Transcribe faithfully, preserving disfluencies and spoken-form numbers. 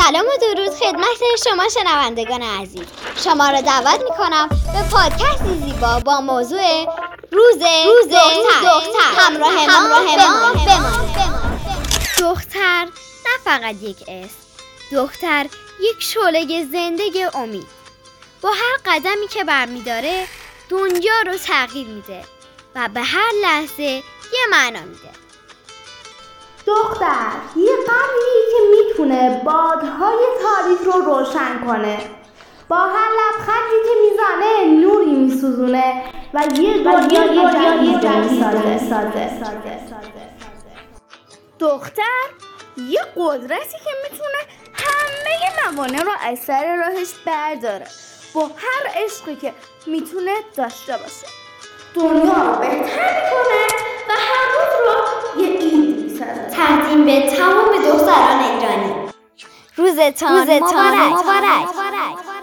سلام و درود خدمت شما شنوندگان عزیز. شما را دعوت می‌کنم به پادکست زیبا با موضوع روز روز دختر همراه ما بمانید. دختر نه فقط یک اسم، دختر یک شعله زندگی امید. با هر قدمی که برمی‌داره دنیا رو تغییر میده و به هر لحظه یه معنا میده. دختر یه قلبی که میتونه بادهای تاریک رو روشن کنه، با هر لبخندی که میزنه نوری میسوزونه و یه دنیای جدید میسازه. دختر یه قدرتی که میتونه همه موانع رو از سر راهش برداره، با هر عشقی که میتونه داشته باشه دنیا رو بهتر میکنه و هر روز رو یه عید میسازه. تقدیم به تمام دختران ایرانی، روزتان مبارک.